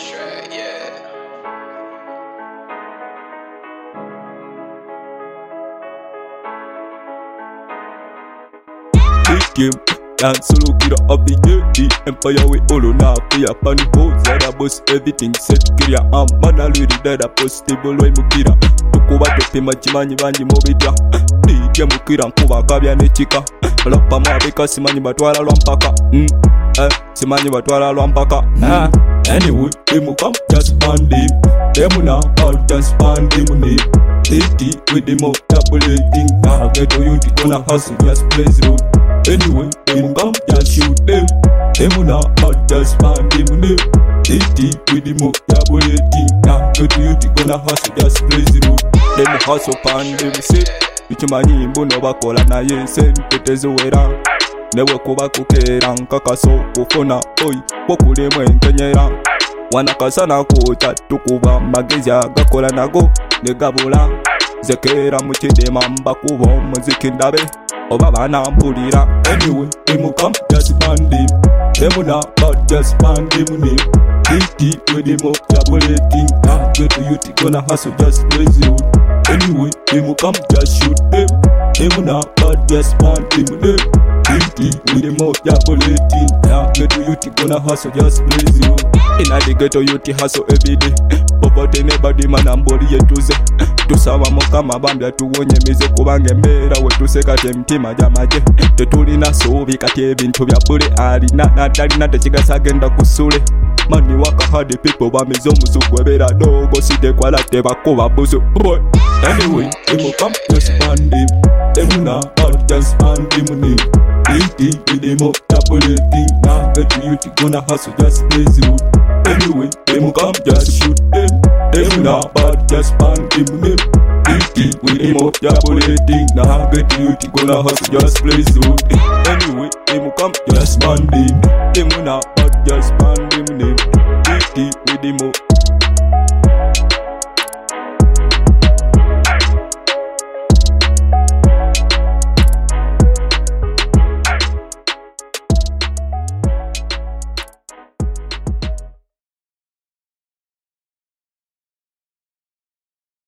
track, yeah. Big game, dance solo killer of the year. The empire we all on now. We are pan hoes, that boss everything set clear. Man already dead a possible way mukira. Tukuba tope machimanyi banji mobita. DJ mukira nkuba kabya nechika. Lapa mabeka simanyi batwala lwampaka. Simanyi batwala lwampaka. Anyway, them come just find them. Them now all just find them name. Dirty with them up tabulating. Now get to you, gonna hustle, just plays road. Anyway, them come just shoot them. Them now all just find them name. Dirty with them up tabulating. Now get to you, gonna hustle, just plays road. Them hustle pan them say. Bichimanyi mbuno bakola na yesen tetezowera. Newe kuba kukera nkakaso kufuna oi wokulemu enkenyera wanakasana kuta tukuba magezi agakola nago negabula zekera mukidema mbakuba omuziki ndabe oba banambulira. Anyway, them come just band them. Them now but just band them name. Dirty with them up tabulating. Now get to you gonna hustle just blaze you. Anyway, them come just shoot them. Them now but just band them name. Dirty with them out tabulating. Now get to you gonna hustle just blaze you. Inna the ghetto you hustle every day. Popote nebadi manamboli yetuze. Tusaba mukama bambya tuwonye mize kubanga embeera wetuseka temtima jamaje. Tetulina suubi kati ebintu bya bule alina naddalina tekigasa agenda kusule. Mani waka hard people bamize omusuku ebeera dogo sitekwala tebakuba buzu. Anyway, them come just find them. Them now all just find them name. Dirty with them up tabulating. Now get to you gonna hustle just blaze you. Anyway, them come just shoot them. Them now but just find them name. Dirty with them up tabulating. Now get to you gonna hustle just blaze you. Anyway, them come just find them. Them now but just find them name. Dirty with them up